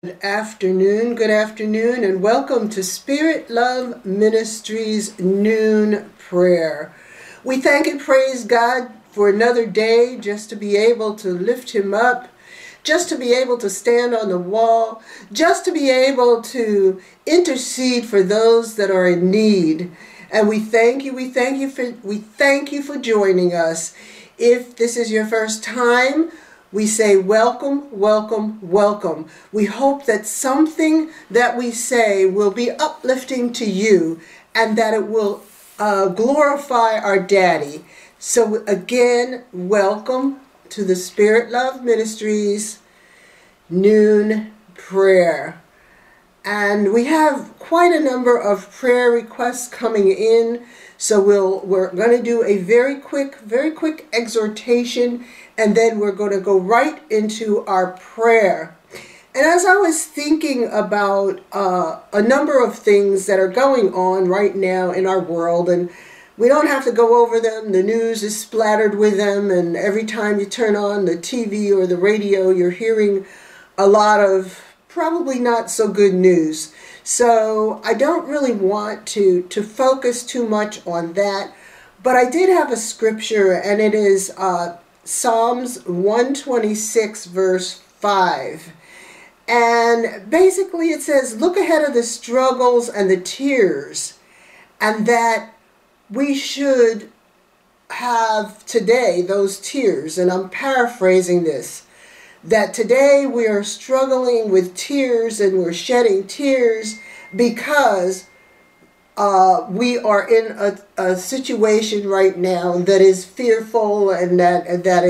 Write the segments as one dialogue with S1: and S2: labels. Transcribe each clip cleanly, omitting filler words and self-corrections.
S1: Good afternoon, and welcome to Spirit Love Ministries Noon Prayer. We thank and praise God for another day, just to be able to lift Him up, just to be able to stand on the wall, just to be able to intercede for those that are in need. And we thank you for joining us. If this is your first time, we say welcome, welcome, welcome. We hope that something that we say will be uplifting to you and that it will glorify our Daddy. So again, welcome to the Spirit Love Ministries Noon Prayer. And we have quite a number of prayer requests coming in. So we're going to do a very quick exhortation, and then we're going to go right into our prayer. And as I was thinking about a number of things that are going on right now in our world, and we don't have to go over them, the news is splattered with them, and every time you turn on the TV or the radio, you're hearing a lot of probably not so good news. So I don't really want to focus too much on that, but I did have a scripture, and it is Psalms 126 verse 5. And basically it says, look ahead of the struggles and the tears, and that we should have today those tears. And I'm paraphrasing this, that today we are struggling with tears and we're shedding tears because we are in a situation right now that is fearful and that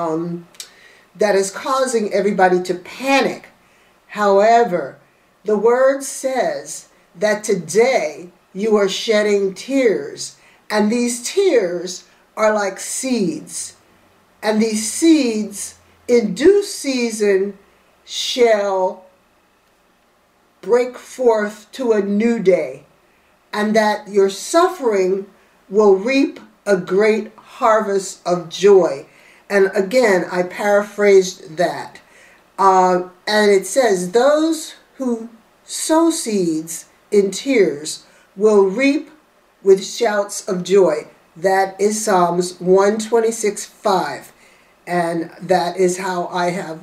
S1: is causing everybody to panic. However, the word says that today you are shedding tears, and these tears are like seeds, and these seeds in due season shall break forth to a new day, and that your suffering will reap a great harvest of joy. And again, I paraphrased that. And it says, those who sow seeds in tears will reap with shouts of joy. That is Psalms 126:5. And that is how I have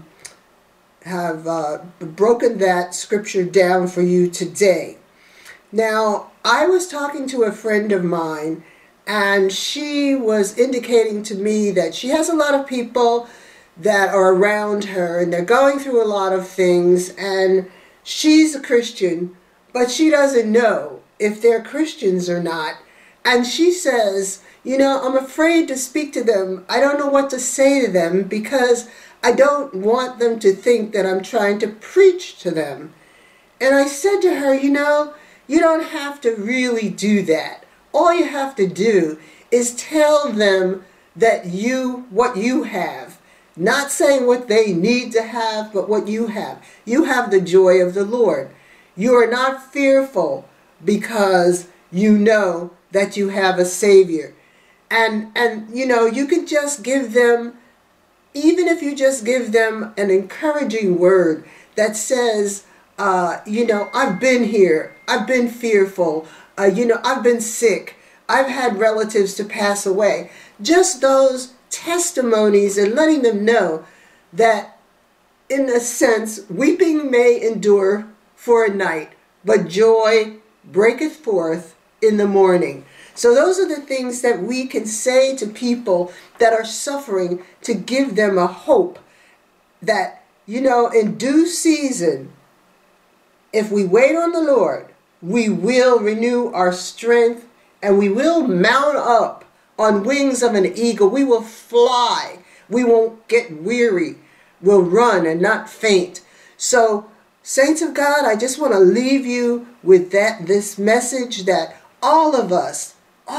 S1: broken that scripture down for you today. Now, I was talking to a friend of mine, and she was indicating to me that she has a lot of people that are around her, and they're going through a lot of things, and she's a Christian, but she doesn't know if they're Christians or not. And she says, I'm afraid to speak to them. I don't know what to say to them because I don't want them to think that I'm trying to preach to them. And I said to her, you don't have to really do that. All you have to do is tell them that what you have. Not saying what they need to have, but what you have. You have the joy of the Lord. You are not fearful because you know that you have a Savior. And you can just give them, even if you just give them an encouraging word that says, I've been here, I've been fearful, I've been sick, I've had relatives to pass away. Just those testimonies, and letting them know that, in a sense, weeping may endure for a night, but joy breaketh forth in the morning. So those are the things that we can say to people that are suffering, to give them a hope that, in due season, if we wait on the Lord, we will renew our strength, and we will mount up on wings of an eagle. We will fly. We won't get weary. We'll run and not faint. So, saints of God, I just want to leave you with this message that all of us,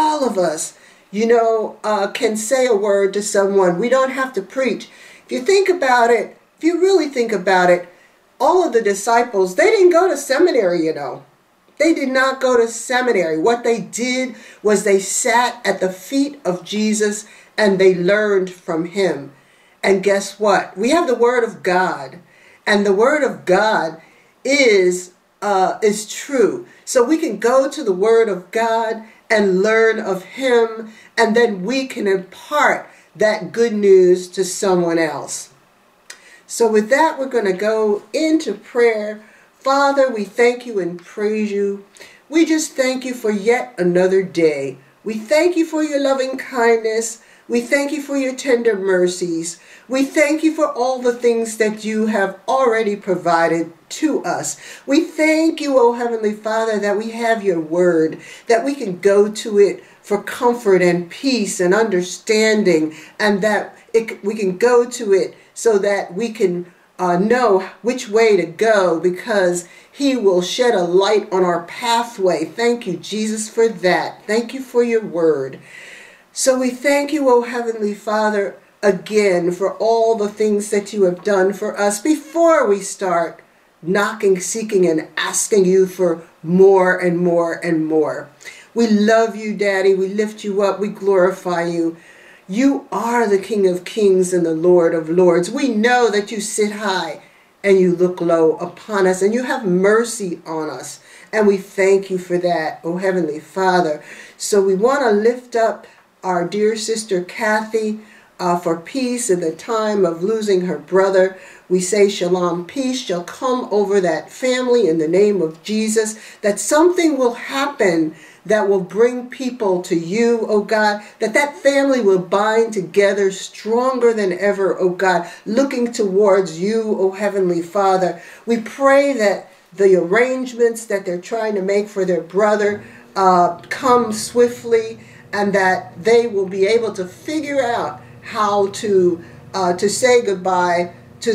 S1: can say a word to someone. We don't have to preach. If you really think about it, all of the disciples, they didn't go to seminary, They did not go to seminary. What they did was they sat at the feet of Jesus and they learned from him. And guess what? We have the Word of God. And the Word of God is true. So we can go to the Word of God and learn of Him, and then we can impart that good news to someone else. So with that, we're going to go into prayer. Father, we thank you and praise you. We just thank you for yet another day. We thank you for your loving kindness. We thank you for your tender mercies. We thank you for all the things that you have already provided to us. We thank you, O Heavenly Father, that we have your word, that we can go to it for comfort and peace and understanding, and that we can go to it so that we can know which way to go, because he will shed a light on our pathway. Thank you, Jesus, for that. Thank you for your word. So we thank you, O Heavenly Father, again for all the things that you have done for us. Before we start knocking, seeking, and asking you for more and more and more, we love you, Daddy. We lift you up. We glorify you. You are the King of Kings and the Lord of Lords. We know that you sit high and you look low upon us, and you have mercy on us. And we thank you for that, O Heavenly Father. So we want to lift up our dear sister Kathy for peace in the time of losing her brother. We say shalom, peace shall come over that family in the name of Jesus, that something will happen that will bring people to you, oh God, that family will bind together stronger than ever, oh God, looking towards you, oh Heavenly Father. We pray that the arrangements that they're trying to make for their brother come swiftly, and that they will be able to figure out how to say goodbye to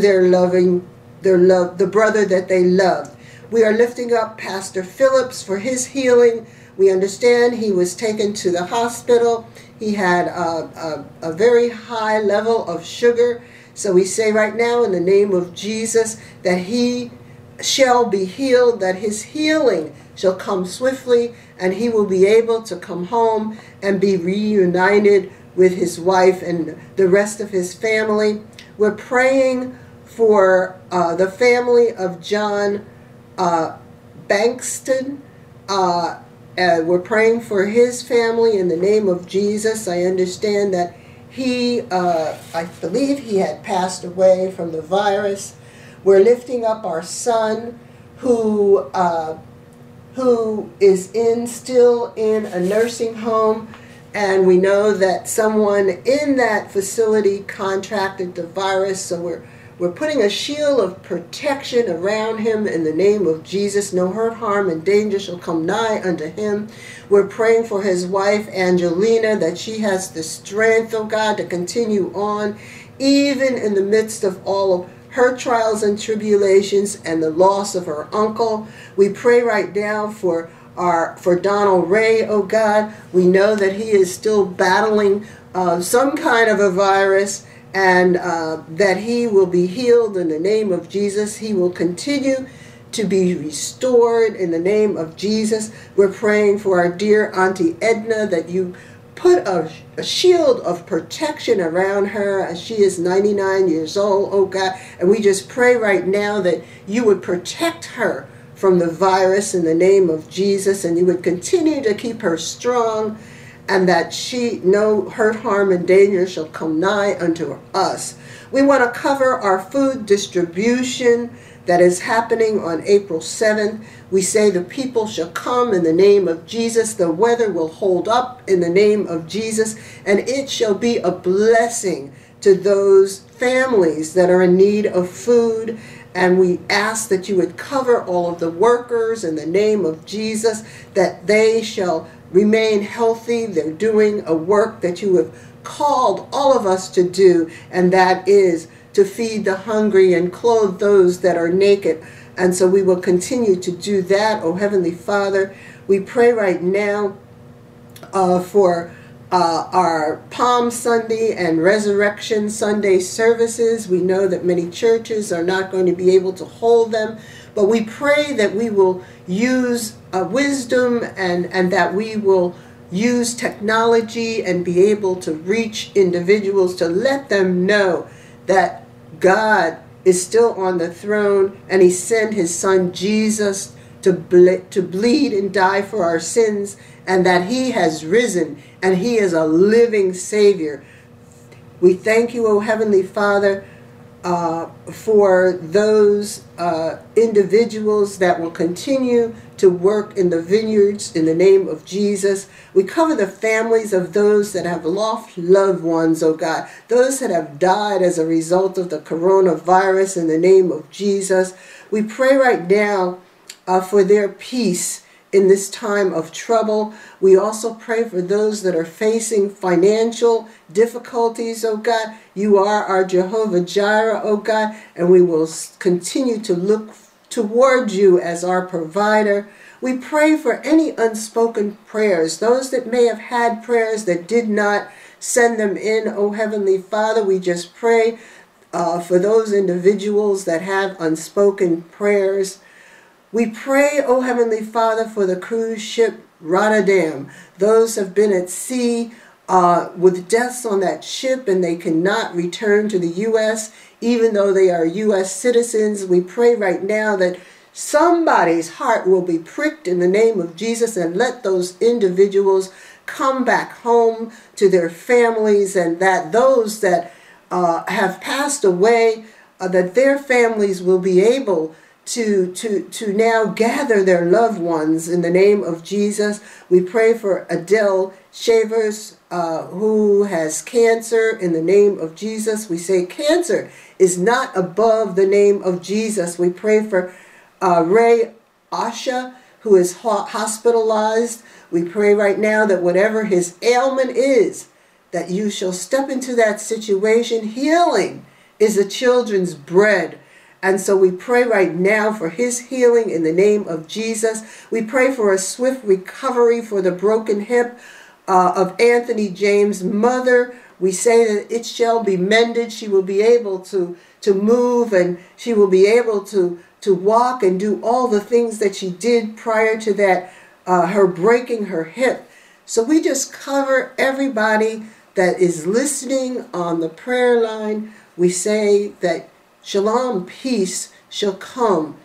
S1: the brother that they loved. We are lifting up Pastor Phillips for his healing. We understand he was taken to the hospital. He had a very high level of sugar. So we say right now in the name of Jesus that he shall be healed, that his healing shall come swiftly, and he will be able to come home and be reunited with his wife and the rest of his family. We're praying for the family of John Bankston. We're praying for his family in the name of Jesus. I understand that I believe he had passed away from the virus. We're lifting up our son who is still in a nursing home, and we know that someone in that facility contracted the virus, so we're putting a shield of protection around him in the name of Jesus. No hurt, harm, and danger shall come nigh unto him. We're praying for his wife, Angelina, that she has the strength, oh God, to continue on, even in the midst of all of her trials and tribulations and the loss of her uncle. We pray right now for Donald Ray, oh God. We know that he is still battling some kind of a virus, and that he will be healed in the name of Jesus. He will continue to be restored in the name of Jesus. We're praying for our dear Auntie Edna, that you put a shield of protection around her, as she is 99 years old, oh God. And we just pray right now that you would protect her from the virus in the name of Jesus, and you would continue to keep her strong, and that no hurt, harm, and danger shall come nigh unto us. We want to cover our food distribution that is happening on April 7th. We say the people shall come in the name of Jesus. The weather will hold up in the name of Jesus, and it shall be a blessing to those families that are in need of food. And we ask that you would cover all of the workers in the name of Jesus, that they shall remain healthy. They're doing a work that you have called all of us to do, and that is to feed the hungry and clothe those that are naked. And so we will continue to do that, oh Heavenly Father. We pray right now for our Palm Sunday and Resurrection Sunday services. We know that many churches are not going to be able to hold them, but we pray that we will use wisdom, and that we will use technology and be able to reach individuals, to let them know that God is still on the throne, and he sent his son Jesus to bleed and die for our sins, and that he has risen, and he is a living Savior. We thank you, O Heavenly Father, for those individuals that will continue to work in the vineyards in the name of Jesus. We cover the families of those that have lost loved ones, oh God, those that have died as a result of the coronavirus in the name of Jesus. We pray right now for their peace in this time of trouble. We also pray for those that are facing financial difficulties, oh God. You are our Jehovah Jireh, oh God, and we will continue to look toward you as our provider. We pray for any unspoken prayers, those that may have had prayers that did not send them in, oh Heavenly Father. We just pray for those individuals that have unspoken prayers. We pray, O Heavenly Father, for the cruise ship Rotterdam. Those have been at sea with deaths on that ship, and they cannot return to the U.S., even though they are U.S. citizens. We pray right now that somebody's heart will be pricked in the name of Jesus, and let those individuals come back home to their families, and that those that have passed away, that their families will be able to now gather their loved ones in the name of Jesus. We pray for Adele Shavers, who has cancer, in the name of Jesus. We say cancer is not above the name of Jesus. We pray for Ray Asha, who is hospitalized. We pray right now that whatever his ailment is, that you shall step into that situation. Healing is the children's bread. And so we pray right now for his healing in the name of Jesus. We pray for a swift recovery for the broken hip of Anthony James' mother. We say that it shall be mended. She will be able to move, and she will be able to walk and do all the things that she did prior to that, her breaking her hip. So we just cover everybody that is listening on the prayer line. We say that shalom, peace shall come.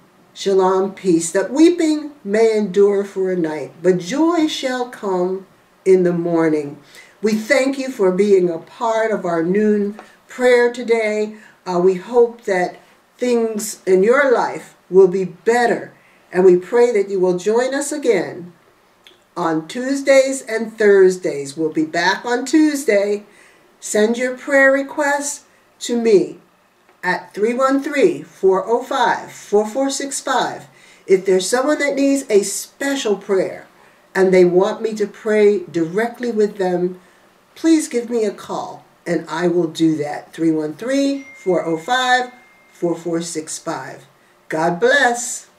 S1: Shalom, peace. That weeping may endure for a night, but joy shall come in the morning. We thank you for being a part of our noon prayer today. We hope that things in your life will be better, and we pray that you will join us again on Tuesdays and Thursdays. We'll be back on Tuesday. Send your prayer requests to me at 313-405-4465. If there's someone that needs a special prayer and they want me to pray directly with them, please give me a call and I will do that. 313-405-4465. God bless.